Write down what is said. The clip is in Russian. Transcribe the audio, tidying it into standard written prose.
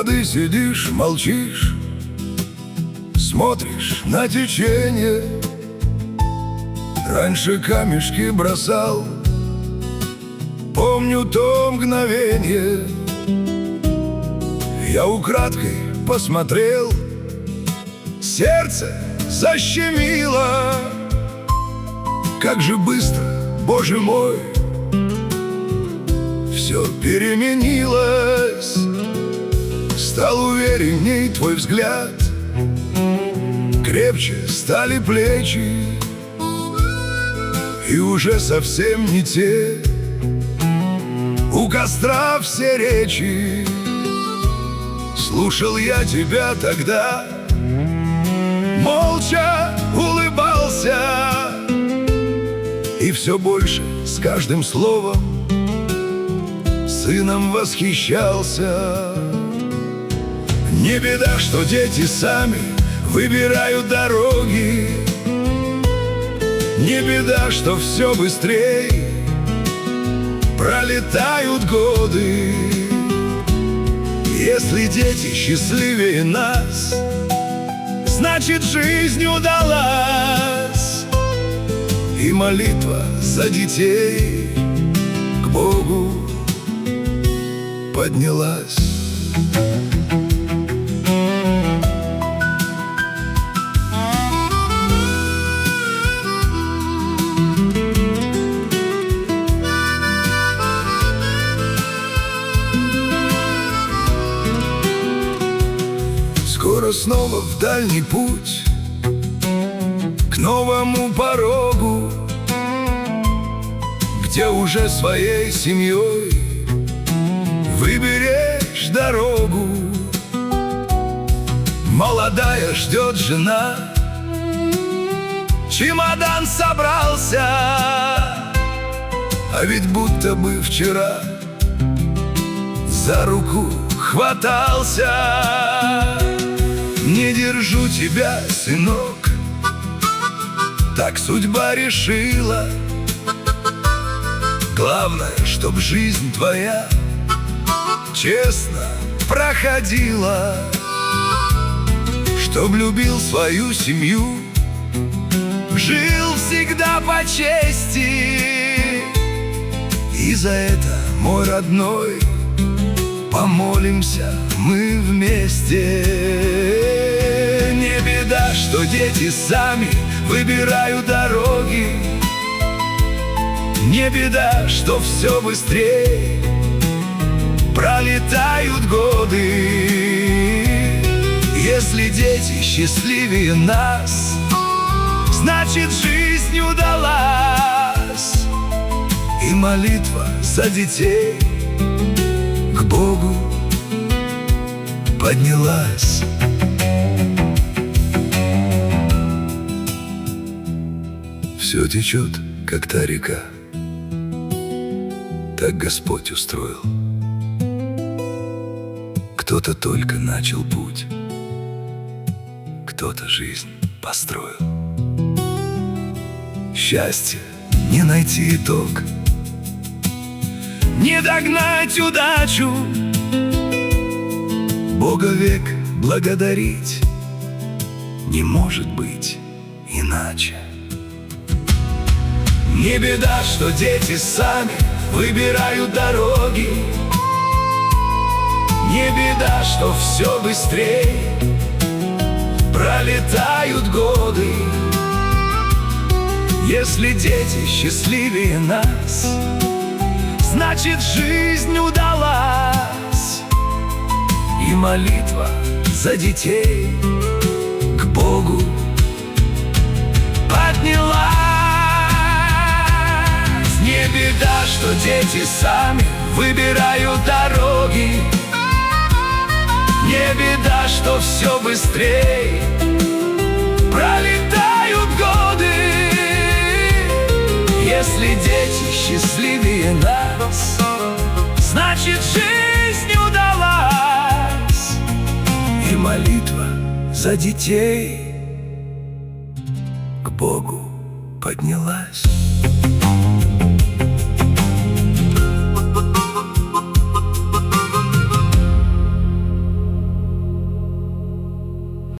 воды сидишь, молчишь, смотришь на течение. Раньше камешки бросал, помню то мгновенье. Я украдкой посмотрел, сердце защемило. Как же быстро, Боже мой, все переменилось. Стал уверенней твой взгляд, крепче стали плечи, и уже совсем не те у костра все речи. Слушал я тебя тогда, молча улыбался, и все больше с каждым словом сыном восхищался. Не беда, что дети сами выбирают дороги, не беда, что все быстрее пролетают годы. Если дети счастливее нас, значит, жизнь удалась. И молитва за детей к Богу поднялась. Скоро снова в дальний путь, к новому порогу, где уже своей семьей выберешь дорогу. Молодая ждет жена, чемодан собрался, а ведь будто бы вчера за руку хватался. Не держу тебя, сынок, так судьба решила. Главное, чтоб жизнь твоя честно проходила, чтоб любил свою семью, жил всегда по чести. И за это, мой родной, помолимся мы вместе. Не беда, что дети сами выбирают дороги, не беда, что все быстрее пролетают годы. Если дети счастливее нас, значит, жизнь удалась. И молитва за детей к Богу поднялась. Все течет, как та река, так Господь устроил. Кто-то только начал путь, кто-то жизнь построил. Счастье не найти итог, не догнать удачу, Бога век благодарить не может быть иначе. Не беда, что дети сами выбирают дороги, не беда, что все быстрее пролетают годы. Если дети счастливее нас, значит, жизнь удалась. И молитва за детей к Богу поднялась. Не беда, что дети сами выбирают дороги, не беда, что все быстрее пролетают годы. Если дети счастливее нас, значит, жизнь удалась. И молитва за детей к Богу поднялась.